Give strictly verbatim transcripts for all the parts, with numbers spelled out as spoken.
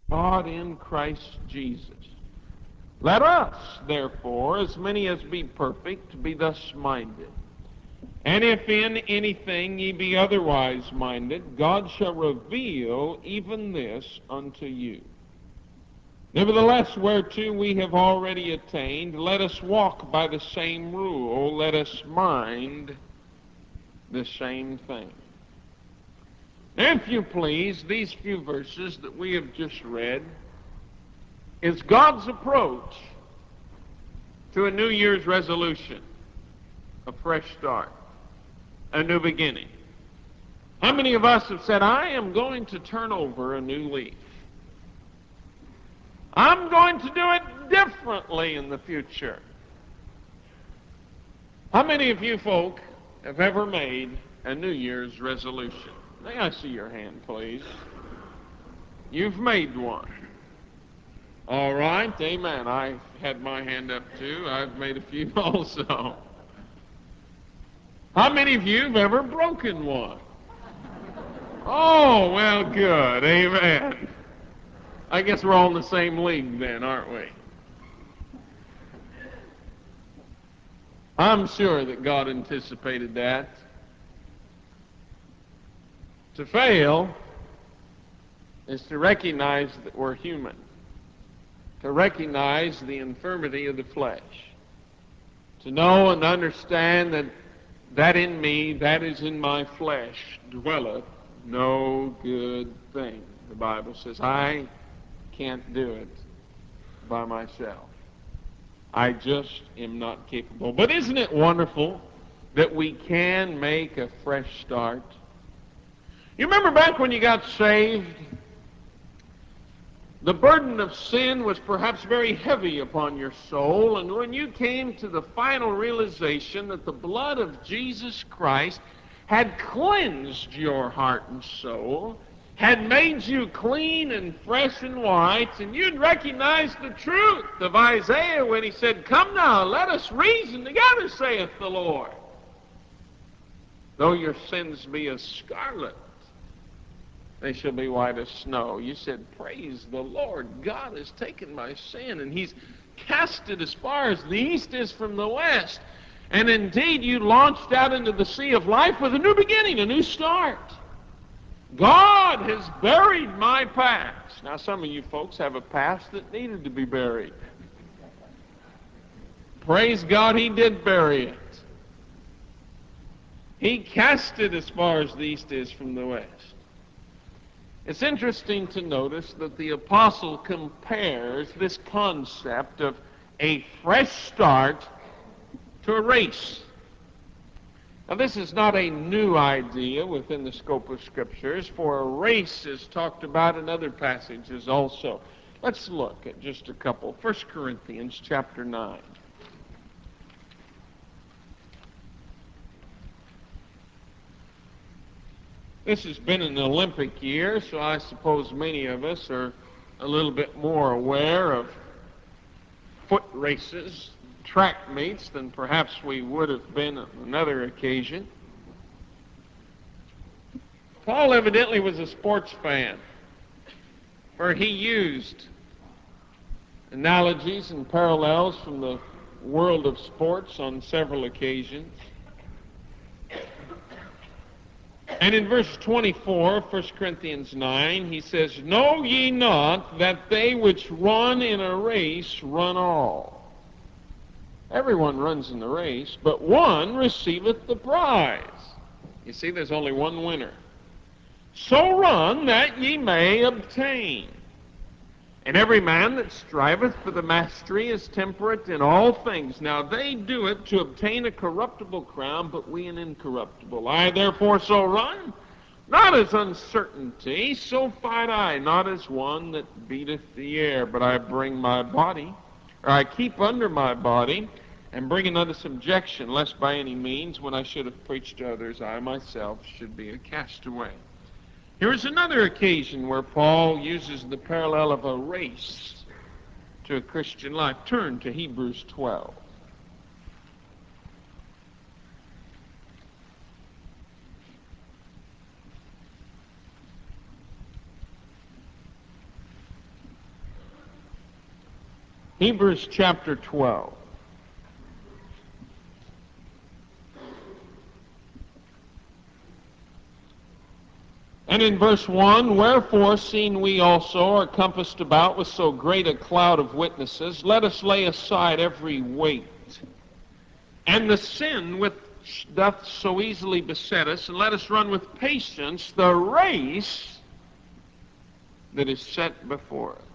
God in Christ Jesus. Let us, therefore, as many as be perfect, be thus minded. And if in anything ye be otherwise minded, God shall reveal even this unto you. Nevertheless, whereto we have already attained, let us walk by the same rule, let us mind the same thing. If you please, these few verses that we have just read is God's approach to a New Year's resolution, a fresh start, a new beginning. How many of us have said, I am going to turn over a new leaf? I'm going to do it differently in the future. How many of you folk have ever made a New Year's resolution? May I see your hand, please? You've made one. All right, amen. I had my hand up too. I've made a few also. How many of you have ever broken one? Oh, well, good. Amen. I guess we're all in the same league then, aren't we? I'm sure that God anticipated that. To fail is to recognize that we're human, to recognize the infirmity of the flesh, to know and understand that that in me, that is in my flesh, dwelleth no good thing. The Bible says, I can't do it by myself. I just am not capable. But isn't it wonderful that we can make a fresh start? You remember back when you got saved, the burden of sin was perhaps very heavy upon your soul, and when you came to the final realization that the blood of Jesus Christ had cleansed your heart and soul, had made you clean and fresh and white, and you'd recognized the truth of Isaiah when he said, Come now, let us reason together, saith the Lord. Though your sins be as scarlet, they shall be white as snow. You said, praise the Lord. God has taken my sin, and he's cast it as far as the east is from the west. And indeed, you launched out into the sea of life with a new beginning, a new start. God has buried my past. Now, some of you folks have a past that needed to be buried. Praise God, he did bury it. He cast it as far as the east is from the west. It's interesting to notice that the apostle compares this concept of a fresh start to a race. Now, this is not a new idea within the scope of Scriptures, for a race is talked about in other passages also. Let's look at just a couple. First Corinthians chapter nine. This has been an Olympic year, so I suppose many of us are a little bit more aware of foot races, track meets, than perhaps we would have been on another occasion. Paul evidently was a sports fan, for he used analogies and parallels from the world of sports on several occasions. And in verse twenty-four, First Corinthians nine, he says, Know ye not that they which run in a race run all? Everyone runs in the race, but one receiveth the prize. You see, there's only one winner. So run that ye may obtain. And every man that striveth for the mastery is temperate in all things. Now they do it to obtain a corruptible crown, but we an incorruptible. I therefore so run, not as uncertainty, so fight I, not as one that beateth the air, but I bring my body, or I keep under my body, and bring it unto subjection, lest by any means, when I should have preached to others, I myself should be a castaway. Here is another occasion where Paul uses the parallel of a race to a Christian life. Turn to Hebrews twelve. Hebrews chapter twelve. And in verse one, wherefore, seeing we also are compassed about with so great a cloud of witnesses, let us lay aside every weight, and the sin which doth so easily beset us, and let us run with patience the race that is set before us.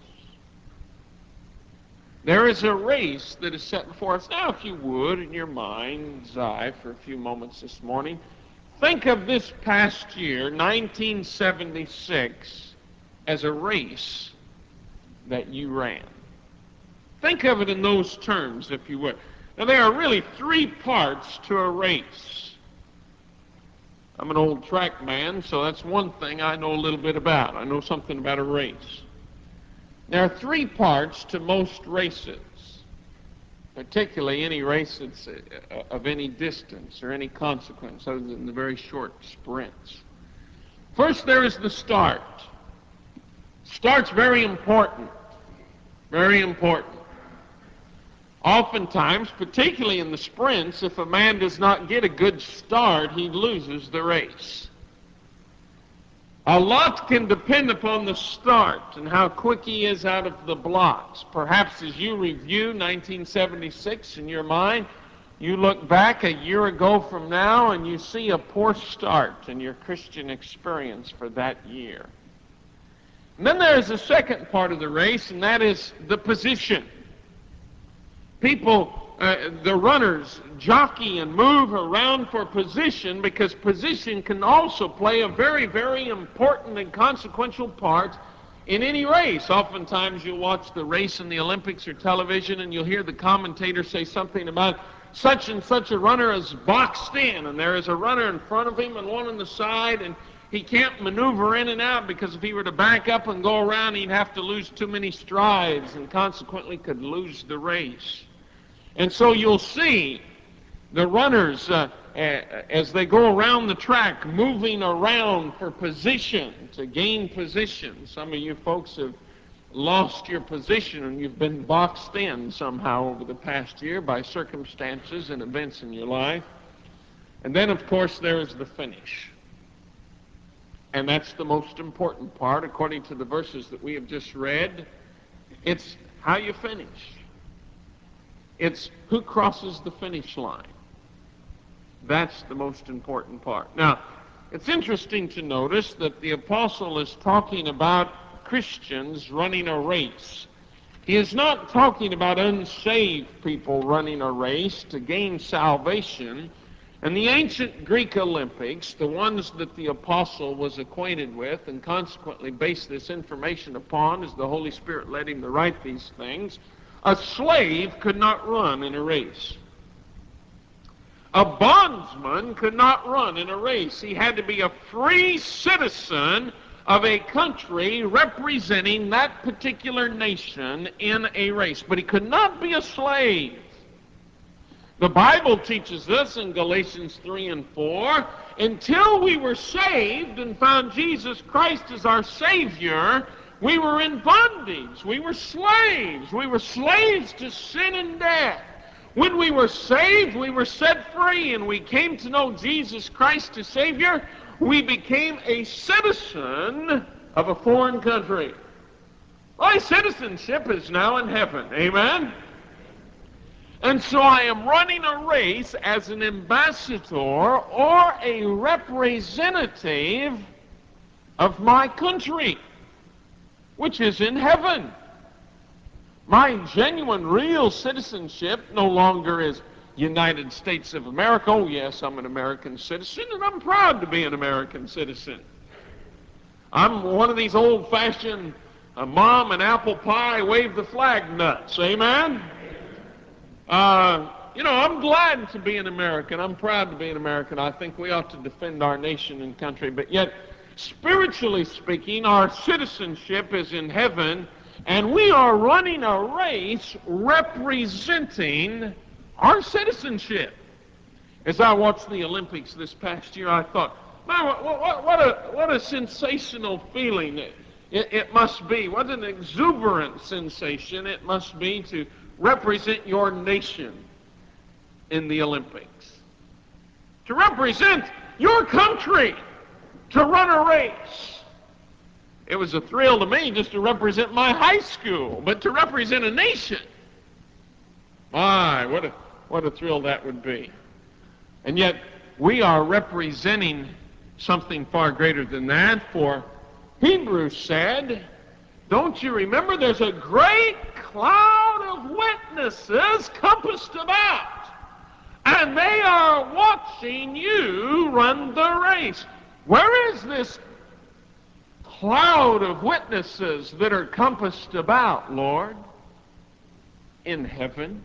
There is a race that is set before us. Now, if you would, in your mind's eye for a few moments this morning, think of this past year, nineteen seventy-six, as a race that you ran. Think of it in those terms, if you would. Now, there are really three parts to a race. I'm an old track man, so that's one thing I know a little bit about. I know something about a race. There are three parts to most races, particularly any race that's of any distance or any consequence other than the very short sprints. First, there is the start. Start's very important, very important. Oftentimes, particularly in the sprints, if a man does not get a good start, he loses the race. A lot can depend upon the start and how quick he is out of the blocks. Perhaps as you review nineteen seventy-six in your mind, you look back a year ago from now and you see a poor start in your Christian experience for that year. And then there's a second part of the race, and that is the position. People, uh, the runners, jockey and move around for position because position can also play a very, very important and consequential part in any race. Oftentimes you'll watch the race in the Olympics or television and you'll hear the commentator say something about such and such a runner is boxed in, and there is a runner in front of him and one on the side, and he can't maneuver in and out because if he were to back up and go around, he'd have to lose too many strides and consequently could lose the race. And so you'll see the runners, uh, as they go around the track, moving around for position, to gain position. Some of you folks have lost your position and you've been boxed in somehow over the past year by circumstances and events in your life. And then, of course, there is the finish. And that's the most important part, according to the verses that we have just read. It's how you finish. It's who crosses the finish line. That's the most important part. Now, it's interesting to notice that the apostle is talking about Christians running a race. He is not talking about unsaved people running a race to gain salvation. And the ancient Greek Olympics, the ones that the apostle was acquainted with and consequently based this information upon as the Holy Spirit led him to write these things, a slave could not run in a race. A bondsman could not run in a race. He had to be a free citizen of a country representing that particular nation in a race. But he could not be a slave. The Bible teaches us in Galatians three and four, until we were saved and found Jesus Christ as our Savior, we were in bondage. We were slaves. We were slaves to sin and death. When we were saved, we were set free, and we came to know Jesus Christ as Savior. We became a citizen of a foreign country. My citizenship is now in heaven. Amen? And so I am running a race as an ambassador or a representative of my country, which is in heaven. My genuine, real citizenship no longer is United States of America. Oh, yes, I'm an American citizen, and I'm proud to be an American citizen. I'm one of these old-fashioned uh, mom and apple pie, wave the flag nuts. Amen? Uh, you know, I'm glad to be an American. I'm proud to be an American. I think we ought to defend our nation and country, but yet, spiritually speaking, our citizenship is in heaven, and we are running a race representing our citizenship. As I watched the Olympics this past year, I thought, man, what, what, what, a, what a sensational feeling. It, it must be, what an exuberant sensation it must be to represent your nation in the Olympics. To represent your country, to run a race. It was a thrill to me just to represent my high school, but to represent a nation, my, what a, what a thrill that would be. And yet, we are representing something far greater than that, for Hebrews said, don't you remember, there's a great cloud of witnesses compassed about, and they are watching you run the race. Where is this cloud of witnesses that are compassed about, Lord? In heaven.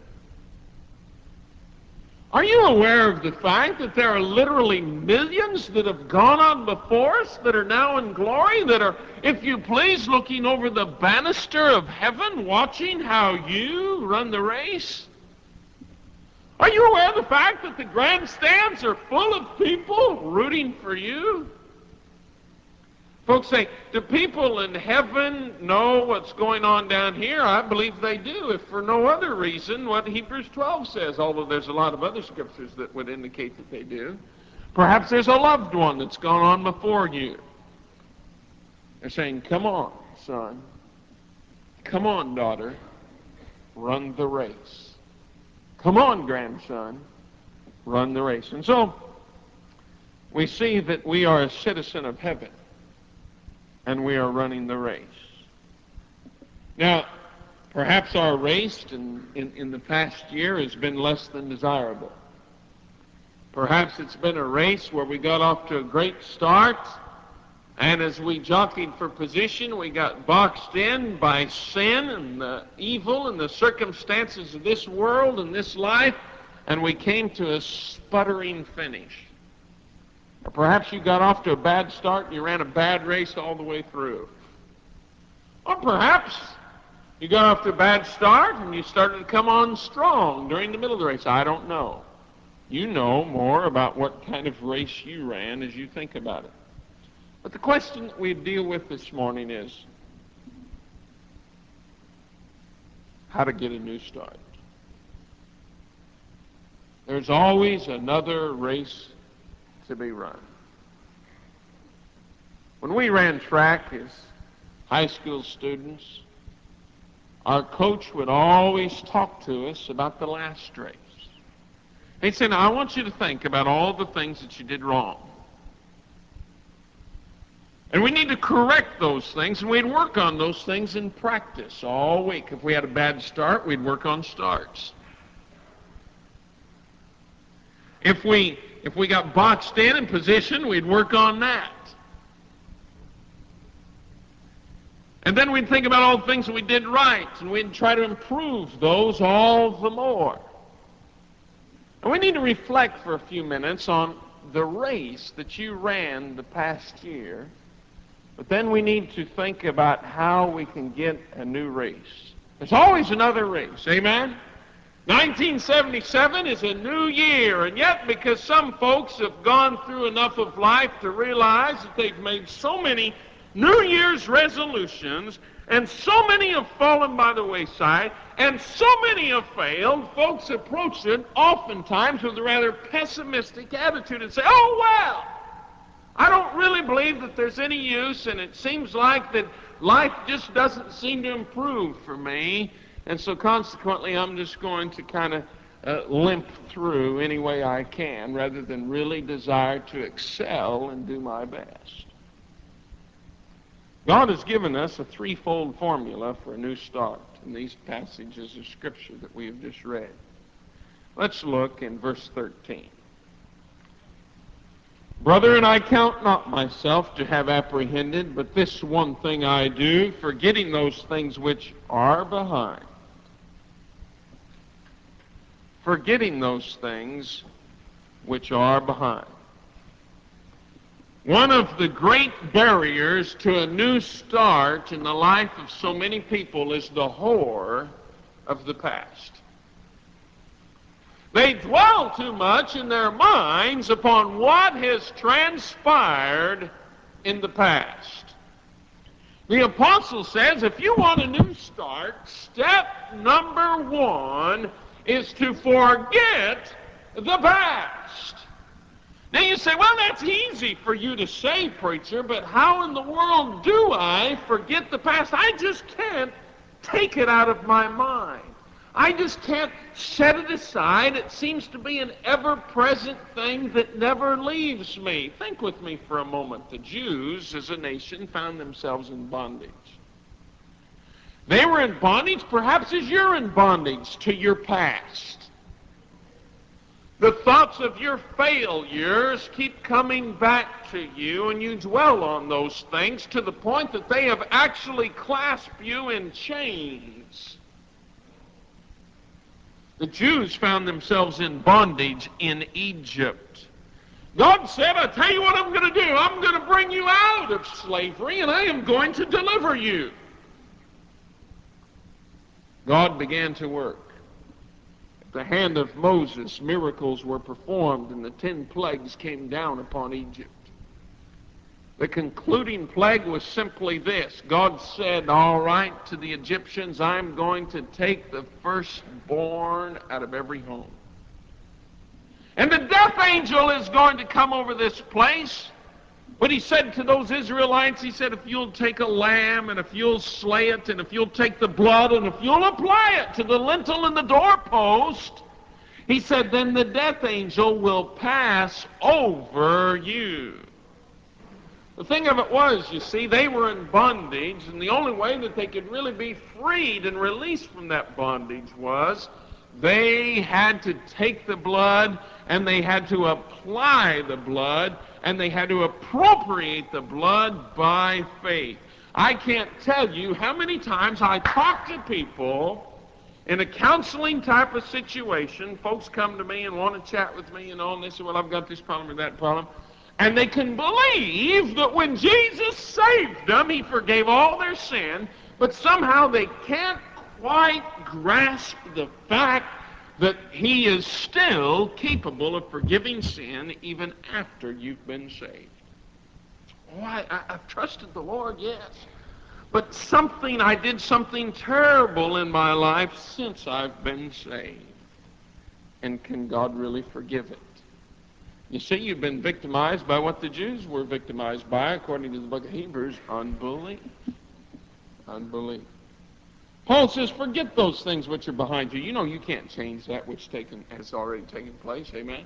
Are you aware of the fact that there are literally millions that have gone on before us that are now in glory, that are, if you please, looking over the banister of heaven, watching how you run the race? Are you aware of the fact that the grandstands are full of people rooting for you? Folks say, do people in heaven know what's going on down here? I believe they do, if for no other reason what Hebrews twelve says, although there's a lot of other scriptures that would indicate that they do. Perhaps there's a loved one that's gone on before you. They're saying, come on, son. Come on, daughter. Run the race. Come on, grandson. Run the race. And so, we see that we are a citizen of heaven, and we are running the race. Now, perhaps our race in, in, in the past year has been less than desirable. Perhaps it's been a race where we got off to a great start, and as we jockeyed for position, we got boxed in by sin and the evil and the circumstances of this world and this life, and we came to a sputtering finish. Or perhaps you got off to a bad start and you ran a bad race all the way through. Or perhaps you got off to a bad start and you started to come on strong during the middle of the race. I don't know. You know more about what kind of race you ran as you think about it. But the question that we deal with this morning is how to get a new start. There's always another race to be run. When we ran track as high school students, our coach would always talk to us about the last race. He'd say, now I want you to think about all the things that you did wrong. And we need to correct those things, and we'd work on those things in practice all week. If we had a bad start, we'd work on starts. If we if we got boxed in in position, we'd work on that. And then we'd think about all the things that we did right, and we'd try to improve those all the more. And we need to reflect for a few minutes on the race that you ran the past year, but then we need to think about how we can get a new race. There's always another race, amen? nineteen seventy-seven is a new year, and yet because some folks have gone through enough of life to realize that they've made so many New Year's resolutions, and so many have fallen by the wayside, and so many have failed, folks approach it oftentimes with a rather pessimistic attitude and say, oh, well, I don't really believe that there's any use, and it seems like that life just doesn't seem to improve for me, and so consequently I'm just going to kind of uh, limp through any way I can rather than really desire to excel and do my best. God has given us a threefold formula for a new start in these passages of Scripture that we have just read. Let's look in verse thirteen. Brethren, I count not myself to have apprehended, but this one thing I do, forgetting those things which are behind. Forgetting those things which are behind. One of the great barriers to a new start in the life of so many people is the horror of the past. They dwell too much in their minds upon what has transpired in the past. The apostle says if you want a new start, step number one is to forget the past. Now you say, well, that's easy for you to say, preacher, but how in the world do I forget the past? I just can't take it out of my mind. I just can't set it aside. It seems to be an ever-present thing that never leaves me. Think with me for a moment. The Jews, as a nation, found themselves in bondage. They were in bondage perhaps as you're in bondage to your past. The thoughts of your failures keep coming back to you, and you dwell on those things to the point that they have actually clasped you in chains. The Jews found themselves in bondage in Egypt. God said, I tell you what I'm going to do. I'm going to bring you out of slavery, and I am going to deliver you. God began to work. At the hand of Moses, miracles were performed, and the ten plagues came down upon Egypt. The concluding plague was simply this. God said, all right, to the Egyptians, I'm going to take the firstborn out of every home. And the death angel is going to come over this place. But he said to those Israelites, he said, if you'll take a lamb, and if you'll slay it, and if you'll take the blood, and if you'll apply it to the lintel and the doorpost, he said, then the death angel will pass over you. The thing of it was, you see, they were in bondage, and the only way that they could really be freed and released from that bondage was they had to take the blood, and they had to apply the blood, and they had to appropriate the blood by faith. I can't tell you how many times I talk to people in a counseling type of situation. Folks come to me and want to chat with me, you know, and they say, well, I've got this problem or that problem. And they can believe that when Jesus saved them, he forgave all their sin, but somehow they can't quite grasp the fact that he is still capable of forgiving sin even after you've been saved. Oh, I, I, I've trusted the Lord, yes. But something, I did something terrible in my life since I've been saved. And can God really forgive it? You see, you've been victimized by what the Jews were victimized by, according to the book of Hebrews, unbelief. Unbelief. Paul says, forget those things which are behind you. You know you can't change that which taken, has already taken place. Amen?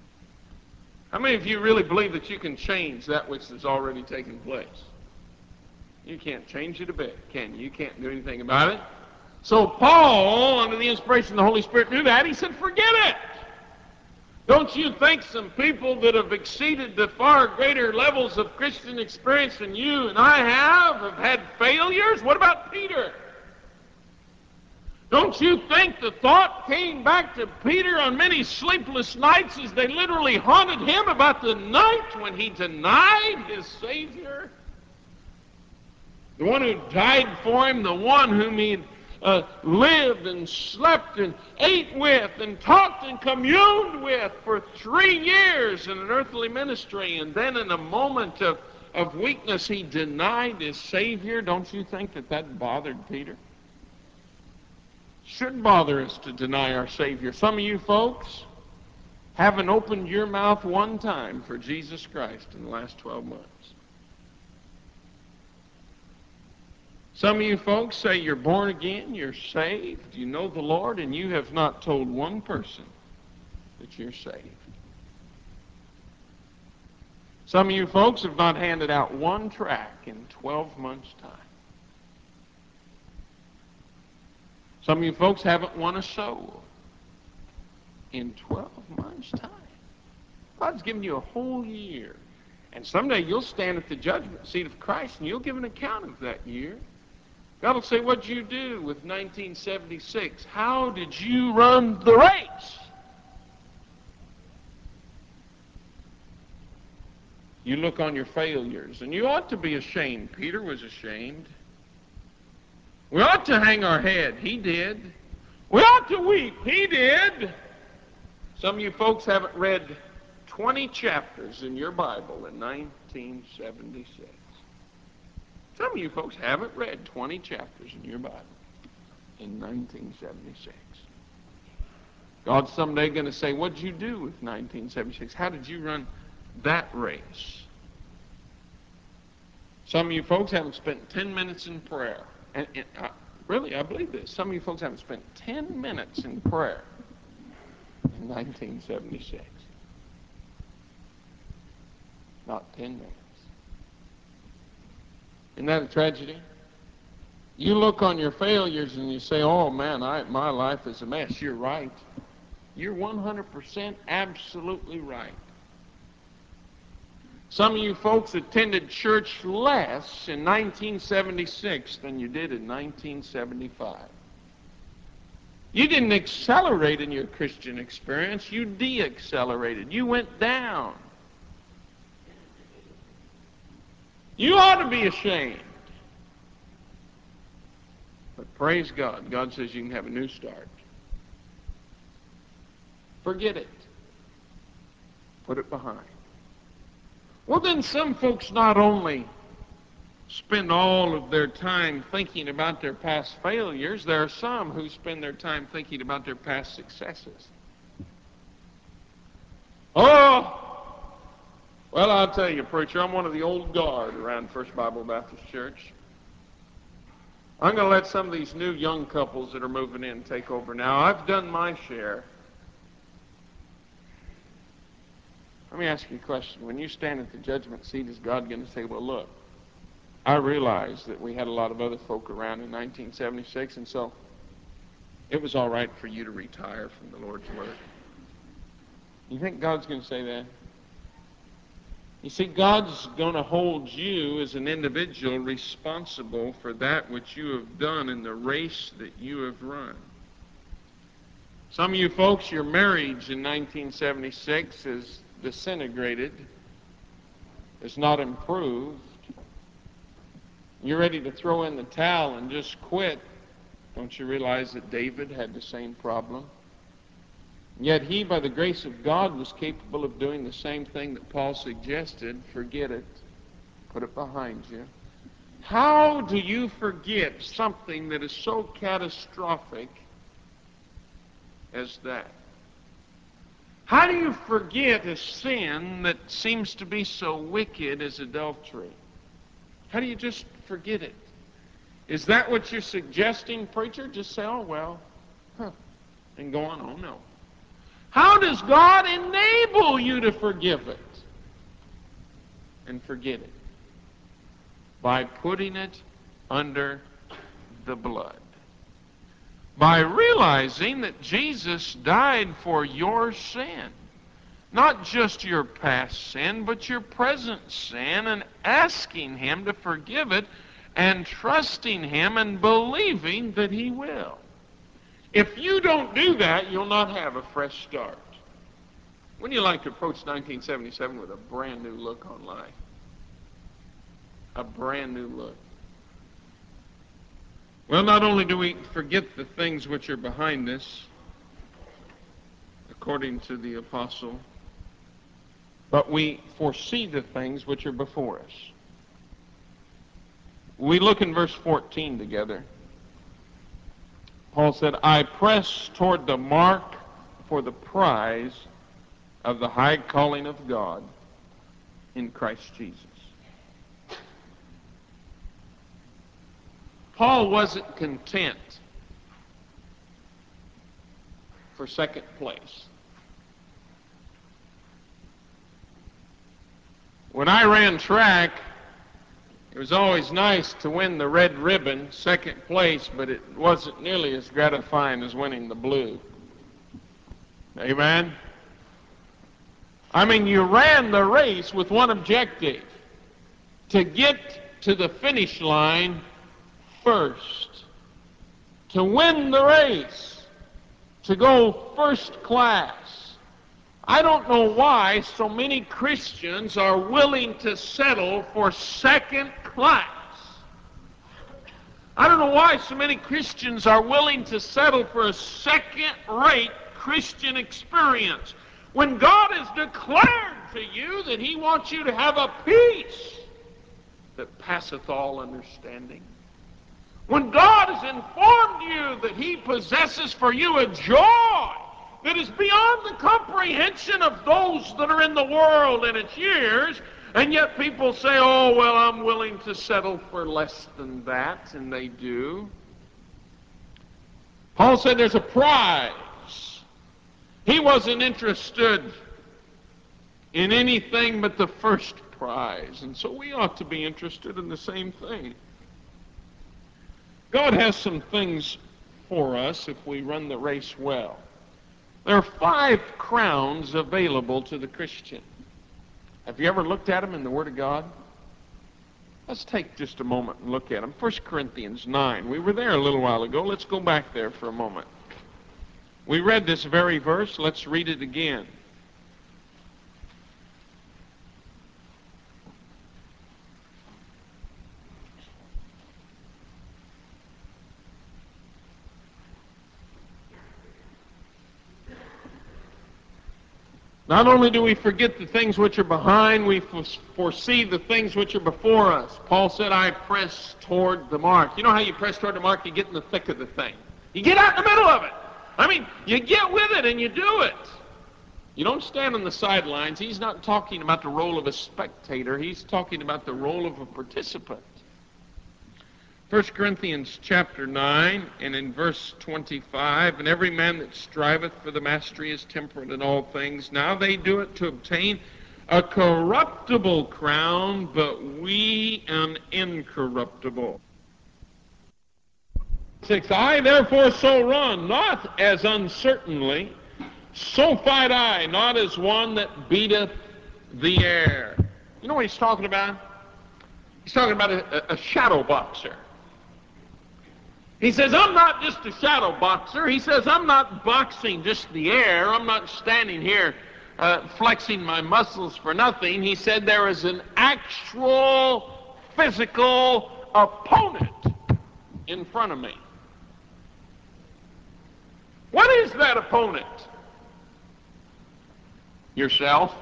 How many of you really believe that you can change that which has already taken place? You can't change it a bit, can you? You can't do anything about it. So Paul, under the inspiration of the Holy Spirit, knew that. He said, forget it. Don't you think some people that have exceeded the far greater levels of Christian experience than you and I have have had failures? What about Peter? Don't you think the thought came back to Peter on many sleepless nights as they literally haunted him about the night when he denied his Savior? The one who died for him, the one whom he uh, lived and slept and ate with and talked and communed with for three years in an earthly ministry, and then in a moment of, of weakness he denied his Savior. Don't you think that that bothered Peter? Should bother us to deny our Savior. Some of you folks haven't opened your mouth one time for Jesus Christ in the last twelve months. Some of you folks say you're born again, you're saved, you know the Lord, and you have not told one person that you're saved. Some of you folks have not handed out one tract in twelve months' time. Some of you folks haven't won a soul in twelve months' time. God's given you a whole year. And someday you'll stand at the judgment seat of Christ and you'll give an account of that year. God will say, what'd you do with nineteen seventy-six? How did you run the race? You look on your failures, and you ought to be ashamed. Peter was ashamed. We ought to hang our head. He did. We ought to weep. He did. Some of you folks haven't read twenty chapters in your Bible in nineteen seventy-six. Some of you folks haven't read twenty chapters in your Bible in nineteen seventy-six. God's someday going to say, what did you do with nineteen seventy-six? How did you run that race? Some of you folks haven't spent ten minutes in prayer. And, and uh, really, I believe this. Some of you folks haven't spent ten minutes in prayer in nineteen seventy-six. Not ten minutes. Isn't that a tragedy? You look on your failures and you say, oh man, I, my life is a mess. You're right. You're one hundred percent absolutely right. Some of you folks attended church less in nineteen seventy-six than you did in nineteen seventy-five. You didn't accelerate in your Christian experience. You de-accelerated. You went down. You ought to be ashamed. But praise God. God says you can have a new start. Forget it. Put it behind. Well, then some folks not only spend all of their time thinking about their past failures, there are some who spend their time thinking about their past successes. Oh, well, I'll tell you, preacher, I'm one of the old guard around First Bible Baptist Church. I'm going to let some of these new young couples that are moving in take over now. I've done my share. Let me ask you a question. When you stand at the judgment seat, is God going to say, well, look, I realize that we had a lot of other folk around in nineteen seventy-six, and so it was all right for you to retire from the Lord's work. You think God's going to say that? You see, God's going to hold you as an individual responsible for that which you have done in the race that you have run. Some of you folks, your marriage in nineteen seventy-six is disintegrated, is not improved. You're ready to throw in the towel and just quit. Don't you realize that David had the same problem? Yet he, by the grace of God, was capable of doing the same thing that Paul suggested. Forget it. Put it behind you. How do you forget something that is so catastrophic as that? How do you forget a sin that seems to be so wicked as adultery? How do you just forget it? Is that what you're suggesting, preacher? Just say, oh, well, huh, and go on. Oh, no. How does God enable you to forgive it and forget it? By putting it under the blood. By realizing that Jesus died for your sin. Not just your past sin, but your present sin, and asking Him to forgive it, and trusting Him and believing that He will. If you don't do that, you'll not have a fresh start. Wouldn't you like to approach nineteen seventy-seven with a brand new look on life? A brand new look. Well, not only do we forget the things which are behind us, according to the apostle, but we foresee the things which are before us. We look in verse fourteen together. Paul said, I press toward the mark for the prize of the high calling of God in Christ Jesus. Paul wasn't content for second place. When I ran track, it was always nice to win the red ribbon, second place, but it wasn't nearly as gratifying as winning the blue. Amen? I mean, you ran the race with one objective, to get to the finish line first, to win the race, to go first class. I don't know why so many Christians are willing to settle for second class. I don't know why so many Christians are willing to settle for a second-rate Christian experience when God has declared to you that He wants you to have a peace that passeth all understanding. When God has informed you that he possesses for you a joy that is beyond the comprehension of those that are in the world and its years, and yet people say, oh, well, I'm willing to settle for less than that, and they do. Paul said there's a prize. He wasn't interested in anything but the first prize, and so we ought to be interested in the same thing. God has some things for us if we run the race well. There are five crowns available to the Christian. Have you ever looked at them in the Word of God? Let's take just a moment and look at them. First Corinthians nine. We were there a little while ago. Let's go back there for a moment. We read this very verse. Let's read it again. Not only do we forget the things which are behind, we foresee the things which are before us. Paul said, I press toward the mark. You know how you press toward the mark? You get in the thick of the thing. You get out in the middle of it. I mean, you get with it and you do it. You don't stand on the sidelines. He's not talking about the role of a spectator. He's talking about the role of a participant. First Corinthians chapter nine, and in verse twenty-five, and every man that striveth for the mastery is temperate in all things. Now they do it to obtain a corruptible crown, but we an incorruptible. Six, I therefore so run, not as uncertainly, so fight I, not as one that beateth the air. You know what he's talking about? He's talking about a, a shadow boxer. He says, I'm not just a shadow boxer. He says, I'm not boxing just the air. I'm not standing here uh, flexing my muscles for nothing. He said there is an actual physical opponent in front of me. What is that opponent? Yourself.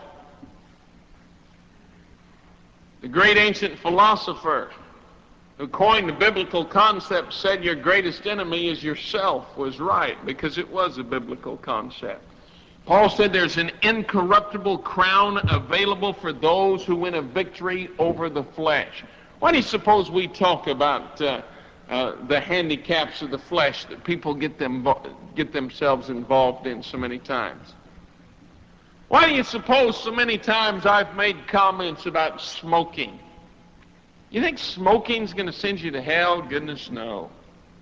The great ancient philosopher who coined the biblical concept said your greatest enemy is yourself was right, because it was a biblical concept. Paul said there's an incorruptible crown available for those who win a victory over the flesh. Why do you suppose we talk about uh, uh, the handicaps of the flesh that people get them get themselves involved in so many times? Why do you suppose so many times I've made comments about smoking? You think smoking's going to send you to hell? Goodness, no.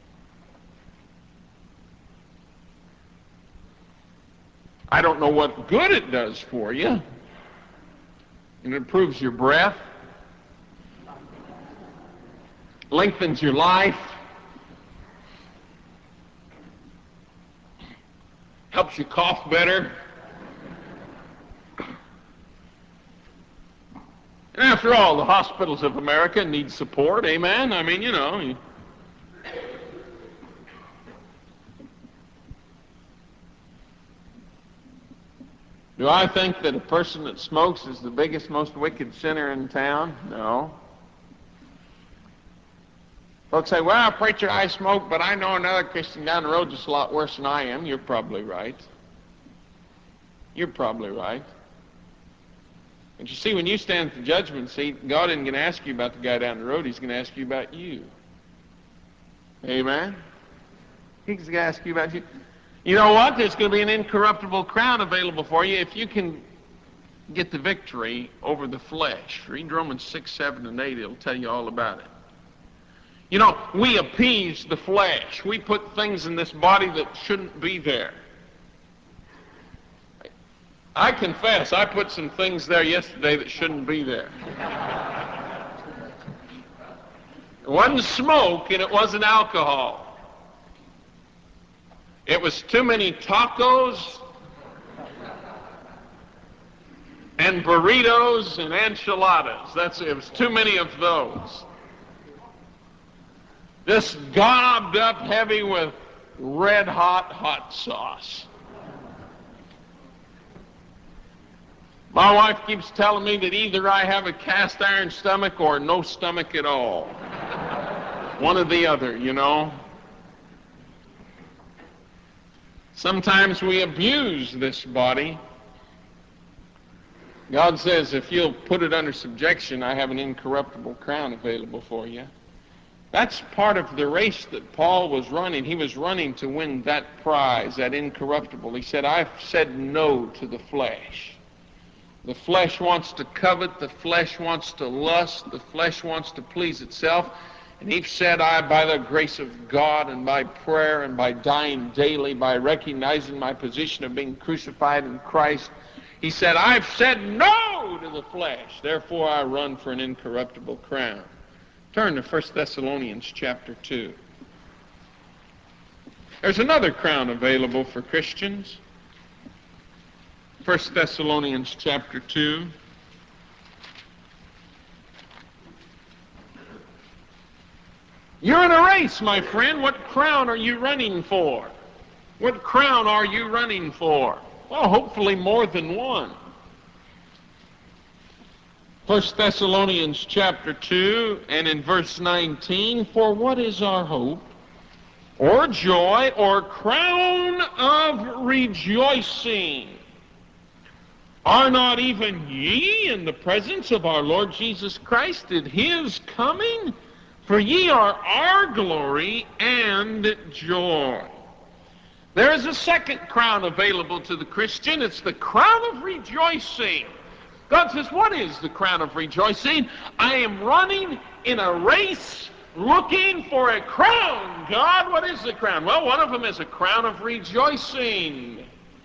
I don't know what good it does for you. It improves your breath, lengthens your life, helps you cough better. And after all, the hospitals of America need support, amen? I mean, you know. You... Do I think that a person that smokes is the biggest, most wicked sinner in town? No. Folks say, well, preacher, I smoke, but I know another Christian down the road just a lot worse than I am. You're probably right. You're probably right. But you see, when you stand at the judgment seat, God isn't going to ask you about the guy down the road. He's going to ask you about you. Amen? He's going to ask you about you. You know what? There's going to be an incorruptible crown available for you if you can get the victory over the flesh. Read Romans six, seven, and eight. It'll tell you all about it. You know, we appease the flesh. We put things in this body that shouldn't be there. I confess, I put some things there yesterday that shouldn't be there. It wasn't smoke and it wasn't alcohol. It was too many tacos and burritos and enchiladas. That's it. It was too many of those. Just gobbed up heavy with red hot hot sauce. My wife keeps telling me that either I have a cast iron stomach or no stomach at all. One or the other, you know. Sometimes we abuse this body. God says, if you'll put it under subjection, I have an incorruptible crown available for you. That's part of the race that Paul was running. He was running to win that prize, that incorruptible. He said, I've said no to the flesh. The flesh wants to covet, the flesh wants to lust, the flesh wants to please itself. And he said, I, by the grace of God and by prayer and by dying daily, by recognizing my position of being crucified in Christ, he said, I've said no to the flesh. Therefore I run for an incorruptible crown. Turn to First Thessalonians chapter two. There's another crown available for Christians. First Thessalonians chapter two. You're in a race, my friend. What crown are you running for? What crown are you running for? Well, hopefully more than one. First Thessalonians chapter two and in verse nineteen, for what is our hope, or joy, or crown of rejoicing? Are not even ye in the presence of our Lord Jesus Christ at his coming? For ye are our glory and joy. There is a second crown available to the Christian. It's the crown of rejoicing. God says, what is the crown of rejoicing? I am running in a race looking for a crown. God, what is the crown? Well, one of them is a crown of rejoicing.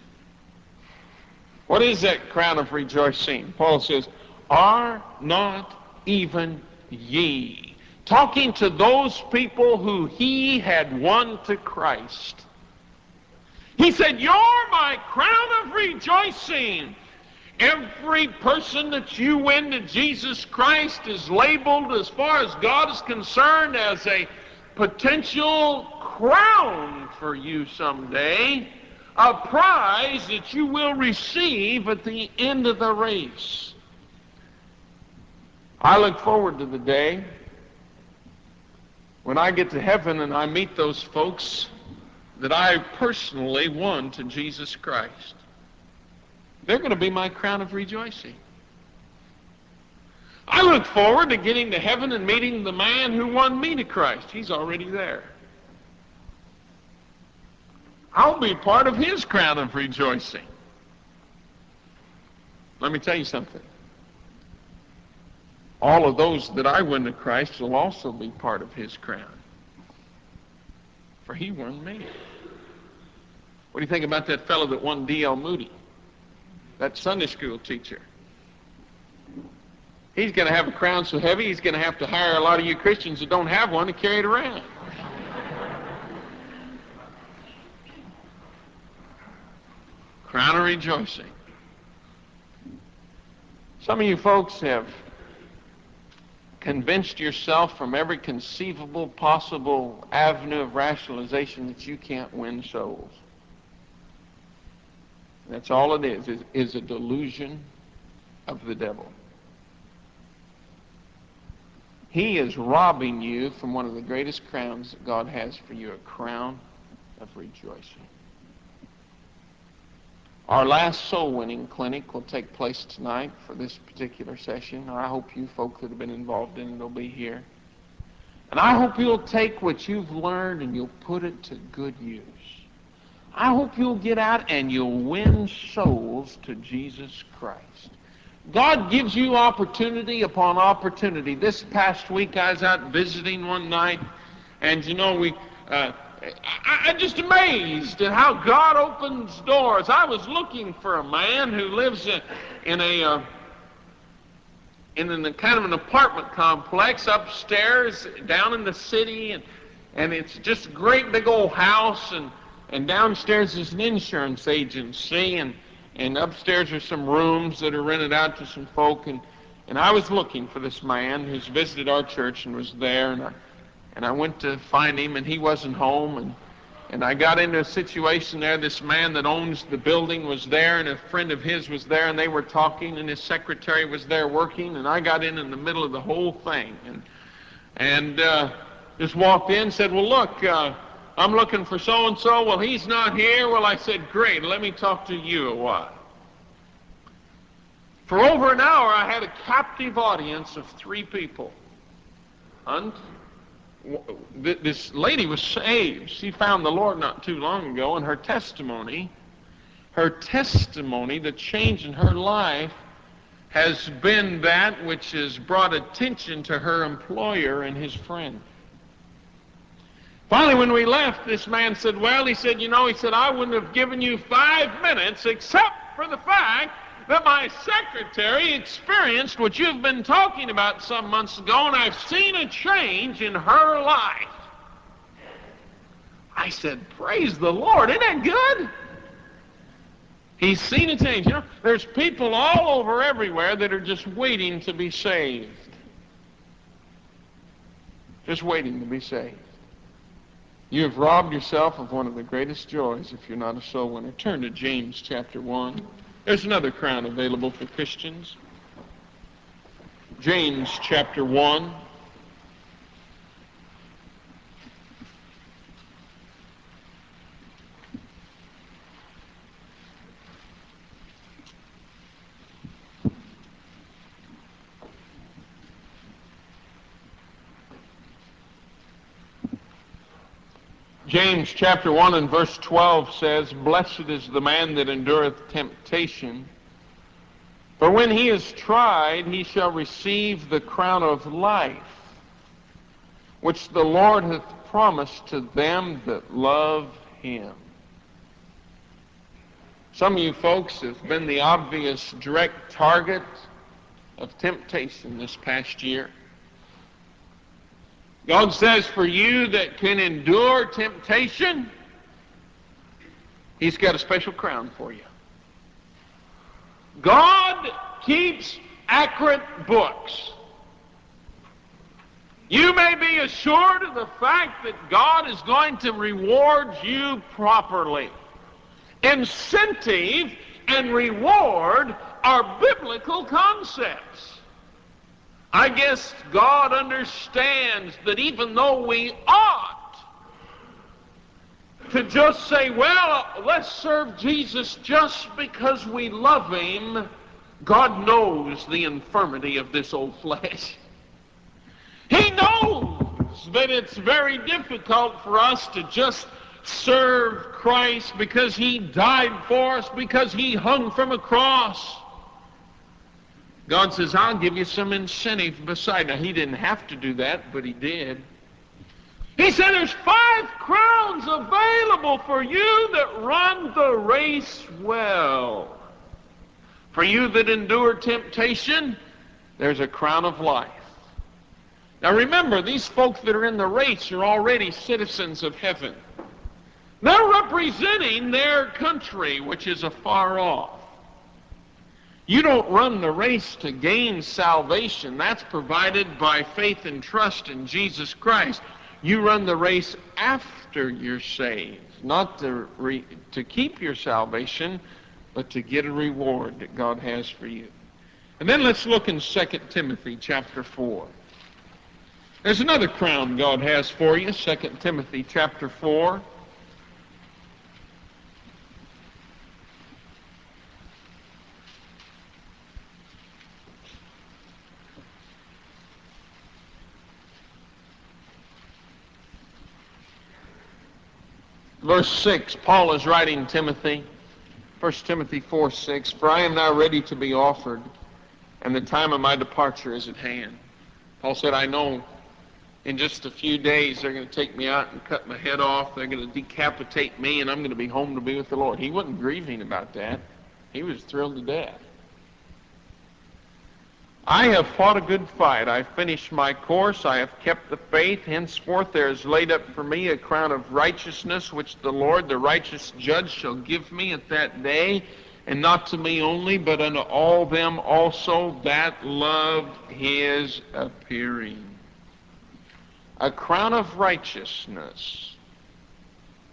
What is that crown of rejoicing? Paul says, are not even ye. Talking to those people who he had won to Christ. He said, you're my crown of rejoicing. Every person that you win to Jesus Christ is labeled, as far as God is concerned, as a potential crown for you someday. A prize that you will receive at the end of the race. I look forward to the day when I get to heaven and I meet those folks that I personally won to Jesus Christ. They're going to be my crown of rejoicing. I look forward to getting to heaven and meeting the man who won me to Christ. He's already there. I'll be part of his crown of rejoicing. Let me tell you something. All of those that I win to Christ will also be part of his crown. For he won me. What do you think about that fellow that won D L Moody? That Sunday school teacher. He's going to have a crown so heavy, he's going to have to hire a lot of you Christians that don't have one to carry it around. Crown of rejoicing. Some of you folks have convinced yourself from every conceivable possible avenue of rationalization that you can't win souls. That's all it is, is, is a delusion of the devil. He is robbing you from one of the greatest crowns that God has for you, a crown of rejoicing. Our last soul-winning clinic will take place tonight for this particular session. I hope you folk that have been involved in it will be here. And I hope you'll take what you've learned and you'll put it to good use. I hope you'll get out and you'll win souls to Jesus Christ. God gives you opportunity upon opportunity. This past week I was out visiting one night, and you know, we, uh, I, I'm just amazed at how God opens doors. I was looking for a man who lives in, in a uh, in an, kind of an apartment complex upstairs down in the city, and and it's just a great big old house, and and downstairs is an insurance agency, and and upstairs are some rooms that are rented out to some folk, and and I was looking for this man who's visited our church and was there, and I and I went to find him, and he wasn't home, and And I got into a situation there. This man that owns the building was there, and a friend of his was there, and they were talking, and his secretary was there working, and I got in in the middle of the whole thing. And, and uh, just walked in and said, well, look, uh, I'm looking for so-and-so. Well, he's not here. Well, I said, great, let me talk to you a while. For over an hour, I had a captive audience of three people. And this lady was saved. She found the Lord not too long ago, and her testimony, her testimony, the change in her life, has been that which has brought attention to her employer and his friend. Finally, when we left, this man said, well, he said, you know, he said, I wouldn't have given you five minutes except for the fact that my secretary experienced what you've been talking about some months ago, and I've seen a change in her life. I said, praise the Lord. Isn't that good? He's seen a change. You know, there's people all over everywhere that are just waiting to be saved. Just waiting to be saved. You have robbed yourself of one of the greatest joys if you're not a soul winner. Turn to James chapter one. There's another crown available for Christians. James chapter one. James chapter one and verse twelve says, blessed is the man that endureth temptation, for when he is tried, he shall receive the crown of life, which the Lord hath promised to them that love him. Some of you folks have been the obvious direct target of temptation this past year. God says for you that can endure temptation, He's got a special crown for you. God keeps accurate books. You may be assured of the fact that God is going to reward you properly. Incentive and reward are biblical concepts. I guess God understands that even though we ought to just say, well, let's serve Jesus just because we love Him, God knows the infirmity of this old flesh. He knows that it's very difficult for us to just serve Christ because He died for us, because He hung from a cross. God says, I'll give you some incentive beside. Now, He didn't have to do that, but He did. He said there's five crowns available for you that run the race well. For you that endure temptation, there's a crown of life. Now remember, these folks that are in the race are already citizens of heaven. They're representing their country, which is afar off. You don't run the race to gain salvation. That's provided by faith and trust in Jesus Christ. You run the race after you're saved, not to, re- to keep your salvation, but to get a reward that God has for you. And then let's look in Second Timothy chapter four. There's another crown God has for you, Second Timothy chapter four. Verse six, Paul is writing Timothy, First Timothy four six, for I am now ready to be offered, and the time of my departure is at hand. Paul said, I know in just a few days they're going to take me out and cut my head off. They're going to decapitate me, and I'm going to be home to be with the Lord. He wasn't grieving about that. He was thrilled to death. I have fought a good fight. I have finished my course. I have kept the faith. Henceforth there is laid up for me a crown of righteousness, which the Lord, the righteous judge, shall give me at that day, and not to me only, but unto all them also that love His appearing. A crown of righteousness.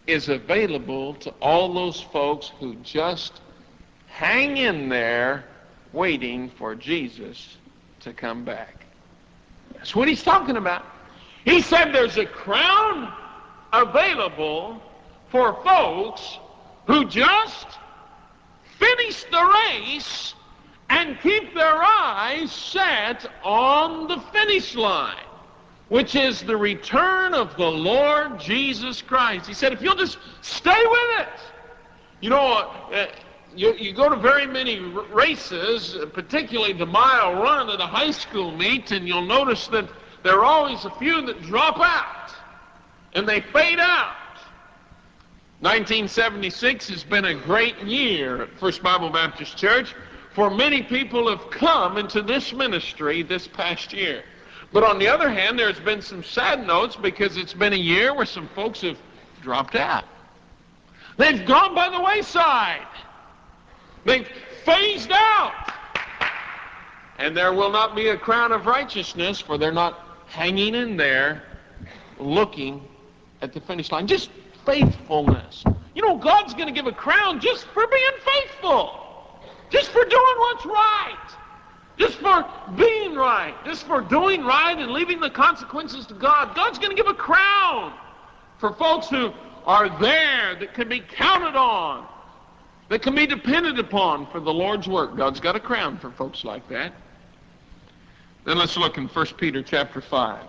is available to all those folks who just hang in there waiting for Jesus to come back. That's what he's talking about. He said there's a crown available for folks who just finish the race and keep their eyes set on the finish line, which is the return of the Lord Jesus Christ. He said, if you'll just stay with it. You know, uh, you, you go to very many r- races, particularly the mile run at a high school meet, and you'll notice that there are always a few that drop out, and they fade out. nineteen seventy-six has been a great year at First Bible Baptist Church, for many people have come into this ministry this past year. But on the other hand, there's been some sad notes because it's been a year where some folks have dropped out. They've gone by the wayside. They've phased out. And there will not be a crown of righteousness, for they're not hanging in there looking at the finish line. Just faithfulness. You know, God's going to give a crown just for being faithful. Just for doing what's right. Just for being right. Just for doing right and leaving the consequences to God. God's going to give a crown for folks who are there, that can be counted on, that can be depended upon for the Lord's work. God's got a crown for folks like that. Then let's look in First Peter chapter five.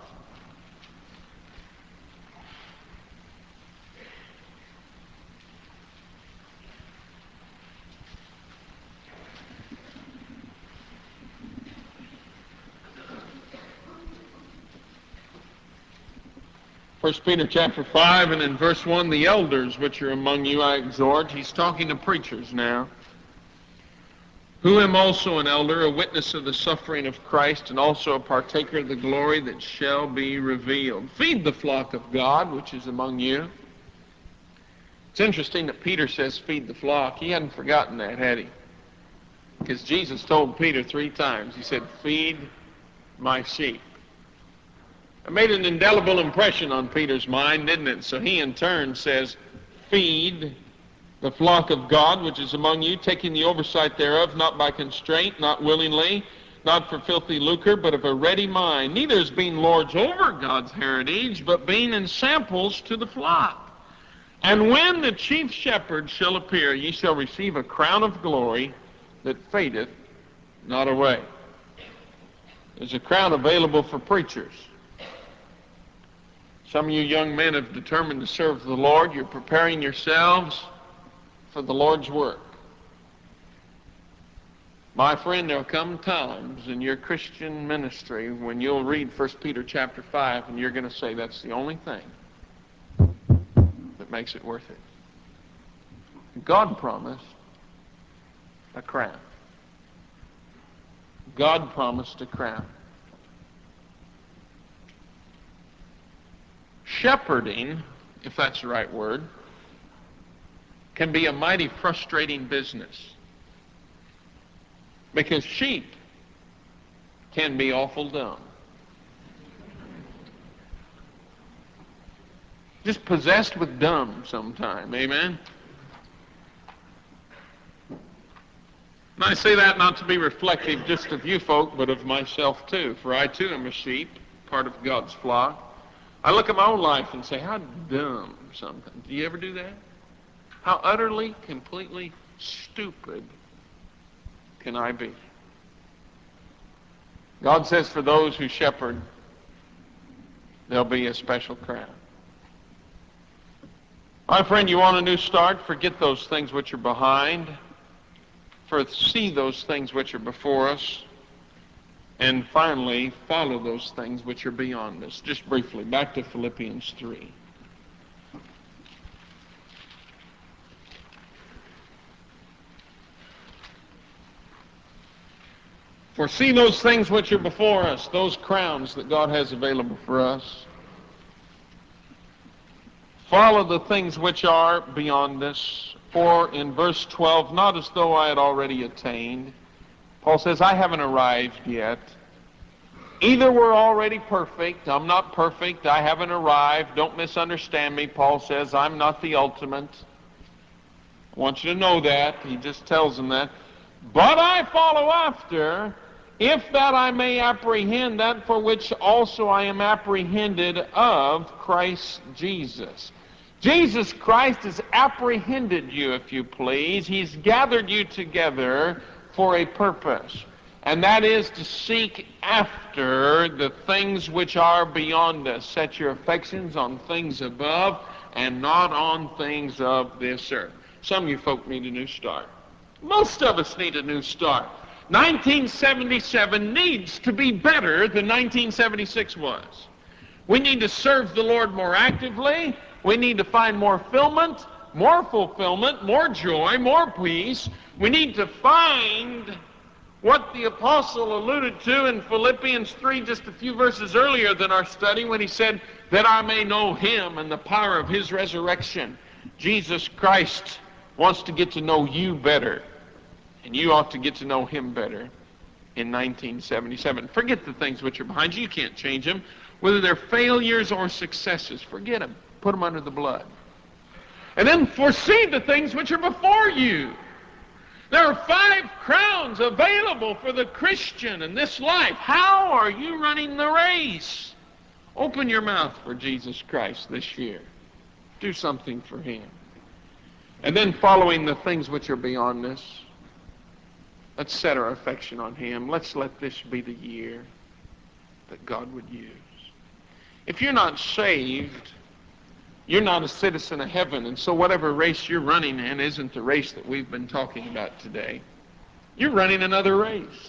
First Peter chapter five, and in verse one, the elders which are among you I exhort. He's talking to preachers now. Who am also an elder, a witness of the suffering of Christ, and also a partaker of the glory that shall be revealed. Feed the flock of God which is among you. It's interesting that Peter says feed the flock. He hadn't forgotten that, had he? Because Jesus told Peter three times, he said, feed my sheep. It made an indelible impression on Peter's mind, didn't it? So he in turn says, feed the flock of God which is among you, taking the oversight thereof, not by constraint, not willingly, not for filthy lucre, but of a ready mind, neither as being lords over God's heritage, but being in samples to the flock. And when the chief shepherd shall appear, ye shall receive a crown of glory that fadeth not away. There's a crown available for preachers. Some of you young men have determined to serve the Lord. You're preparing yourselves for the Lord's work. My friend, there'll come times in your Christian ministry when you'll read First Peter chapter five and you're going to say that's the only thing that makes it worth it. God promised a crown. God promised a crown. Shepherding, if that's the right word, can be a mighty frustrating business. Because sheep can be awful dumb. Just possessed with dumb sometime, amen? And I say that not to be reflective just of you folk, but of myself too. For I too am a sheep, part of God's flock. I look at my own life and say, how dumb sometimes. Do you ever do that? How utterly, completely stupid can I be? God says for those who shepherd, there'll be a special crown. My friend, you want a new start? Forget those things which are behind. For see those things which are before us. And finally, follow those things which are beyond us. Just briefly, back to Philippians three. For see those things which are before us, those crowns that God has available for us. Follow the things which are beyond us. For in verse twelve, not as though I had already attained. Paul says, I haven't arrived yet. Either we're already perfect. I'm not perfect. I haven't arrived. Don't misunderstand me. Paul says I'm not the ultimate. I want you to know that. He just tells them that. But I follow after, if that I may apprehend that for which also I am apprehended of Christ Jesus. Jesus Christ has apprehended you, if you please. He's gathered you together for a purpose. And that is to seek after the things which are beyond us. Set your affections on things above and not on things of this earth. Some of you folk need a new start. Most of us need a new start. nineteen seventy-seven needs to be better than nineteen seventy-six was. We need to serve the Lord more actively. We need to find more fulfillment, more fulfillment, more joy, more peace. We need to find what the apostle alluded to in Philippians three, just a few verses earlier than our study, when he said, that I may know him and the power of his resurrection. Jesus Christ wants to get to know you better, and you ought to get to know him better in nineteen seventy-seven. Forget the things which are behind you. You can't change them. Whether they're failures or successes, forget them. Put them under the blood. And then foresee the things which are before you. There are five crowns available for the Christian in this life. How are you running the race? Open your mouth for Jesus Christ this year. Do something for him. And then following the things which are beyond us, let's set our affection on him. Let's let this be the year that God would use. If you're not saved, you're not a citizen of heaven, and so whatever race you're running in isn't the race that we've been talking about today. You're running another race.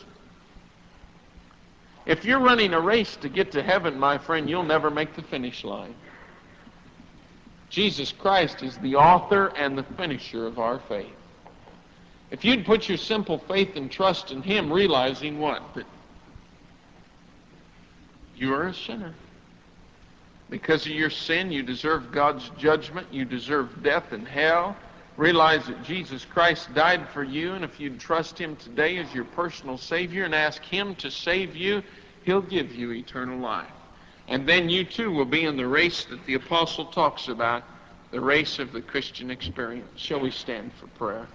If you're running a race to get to heaven, my friend, you'll never make the finish line. Jesus Christ is the author and the finisher of our faith. If you'd put your simple faith and trust in him, realizing what? That you are a sinner. Because of your sin, you deserve God's judgment. You deserve death and hell. Realize that Jesus Christ died for you, and if you'd trust him today as your personal Savior and ask him to save you, he'll give you eternal life. And then you too will be in the race that the apostle talks about, the race of the Christian experience. Shall we stand for prayer?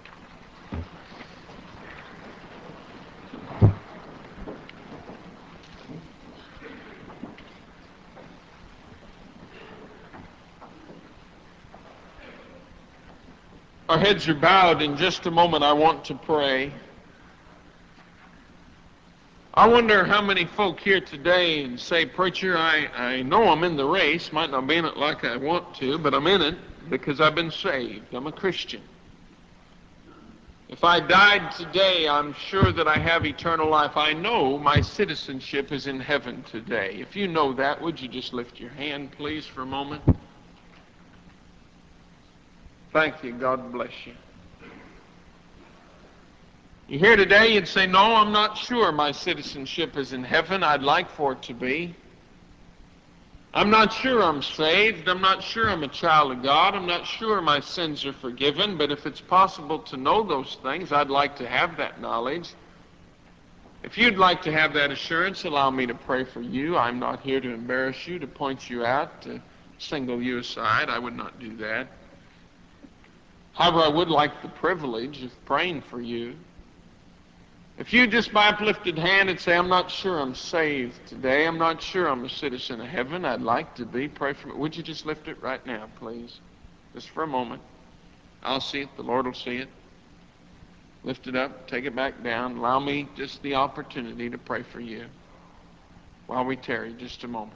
Our heads are bowed. In just a moment I want to pray. I wonder how many folk here today and say, preacher, I, I know I'm in the race, might not be in it like I want to, but I'm in it because I've been saved. I'm a Christian. If I died today, I'm sure that I have eternal life. I know my citizenship is in heaven today. If you know that, would you just lift your hand, please, for a moment? Thank you. God bless you. You're here today, you'd say, no, I'm not sure my citizenship is in heaven. I'd like for it to be. I'm not sure I'm saved. I'm not sure I'm a child of God. I'm not sure my sins are forgiven. But if it's possible to know those things, I'd like to have that knowledge. If you'd like to have that assurance, allow me to pray for you. I'm not here to embarrass you, to point you out, to single you aside. I would not do that. However, I would like the privilege of praying for you. If you just by uplifted hand and say, I'm not sure I'm saved today, I'm not sure I'm a citizen of heaven, I'd like to be, pray for me. Would you just lift it right now, please? Just for a moment. I'll see it. The Lord will see it. Lift it up. Take it back down. Allow me just the opportunity to pray for you while we tarry just a moment.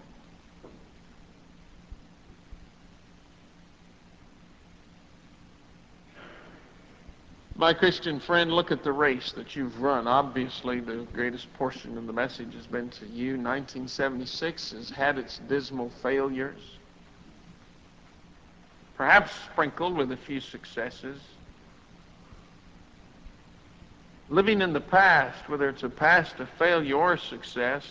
My Christian friend, look at the race that you've run. Obviously, the greatest portion of the message has been to you. nineteen seventy-six has had its dismal failures, perhaps sprinkled with a few successes. Living in the past, whether it's a past of failure or success,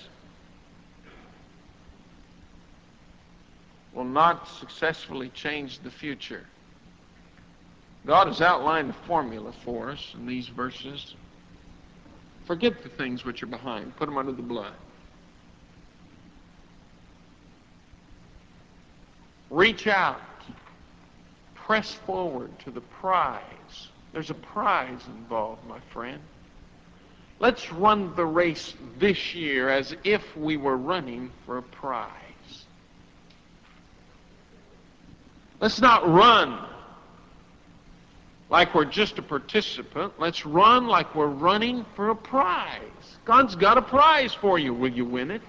will not successfully change the future. God has outlined a formula for us in these verses. Forget the things which are behind. Put them under the blood. Reach out. Press forward to the prize. There's a prize involved, my friend. Let's run the race this year as if we were running for a prize. Let's not run like we're just a participant. Let's run like we're running for a prize. God's got a prize for you. Will you win it?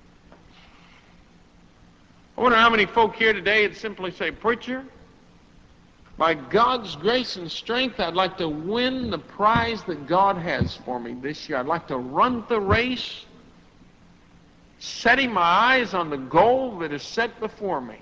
I wonder how many folk here today would simply say, "Preacher, by God's grace and strength, I'd like to win the prize that God has for me this year. I'd like to run the race, setting my eyes on the goal that is set before me.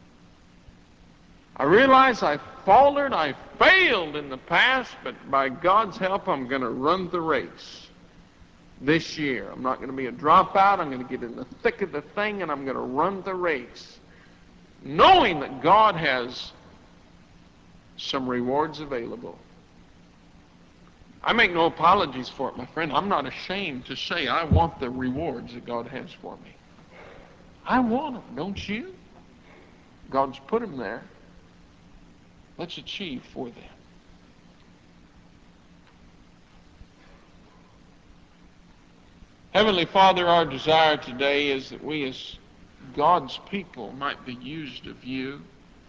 I realize I faltered, I failed in the past, but by God's help, I'm going to run the race this year. I'm not going to be a dropout. I'm going to get in the thick of the thing, and I'm going to run the race, knowing that God has some rewards available." I make no apologies for it, my friend. I'm not ashamed to say I want the rewards that God has for me. I want them, don't you? God's put them there. Let's achieve for them. Heavenly Father, our desire today is that we as God's people might be used of you.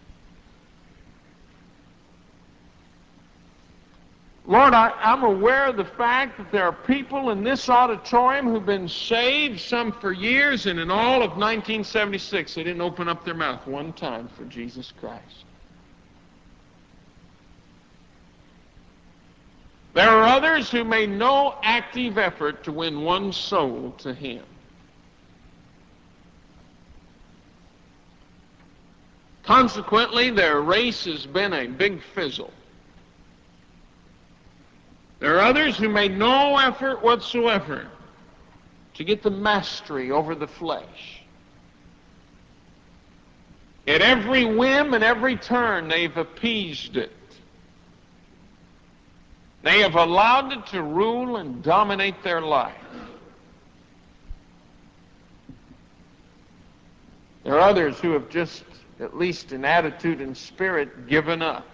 Lord, I, I'm aware of the fact that there are people in this auditorium who've been saved, some for years, and in all of nineteen seventy-six, they didn't open up their mouth one time for Jesus Christ. There are others who made no active effort to win one soul to Him. Consequently, their race has been a big fizzle. There are others who made no effort whatsoever to get the mastery over the flesh. At every whim and every turn, they've appeased it. They have allowed it to rule and dominate their life. There are others who have just, at least in attitude and spirit, given up.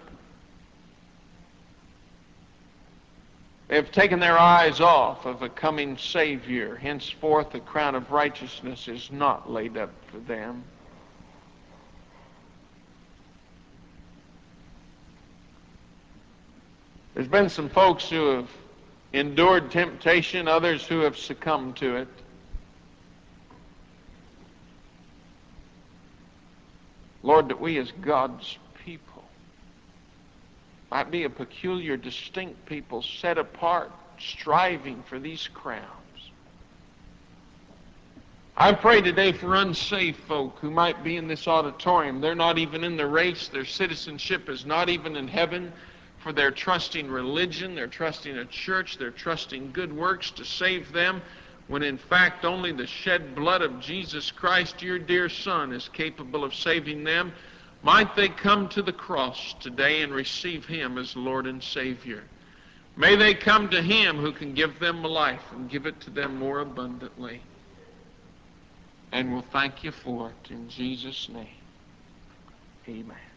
They have taken their eyes off of a coming Savior. Henceforth, the crown of righteousness is not laid up for them. There's been some folks who have endured temptation, others who have succumbed to it. Lord, that we as God's people might be a peculiar, distinct people, set apart, striving for these crowns. I pray today for unsafe folk who might be in this auditorium. They're not even in the race. Their citizenship is not even in heaven. For they're trusting religion, they're trusting a church, they're trusting good works to save them, when in fact only the shed blood of Jesus Christ, your dear Son, is capable of saving them. Might they come to the cross today and receive Him as Lord and Savior. May they come to Him who can give them life and give it to them more abundantly. And we'll thank you for it in Jesus' name. Amen.